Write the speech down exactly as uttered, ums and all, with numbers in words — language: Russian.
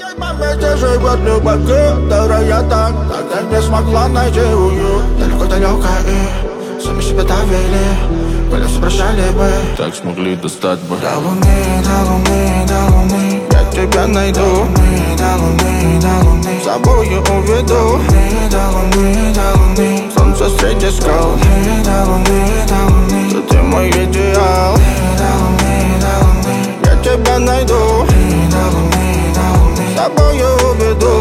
Вместе живет любовь, которая так тогда не смогла найти уют. Далеко-далеко и сами себя довели, колеса прощали бы, так смогли достать бы. До луны, до луны, до луны я тебя найду. До луны, до луны, до луны с собою уведу. До луны, до луны солнце среди скал. До луны, до луны ты мой идеал. До луны, до луны я тебя найду. До луны, до луны с собою уведу.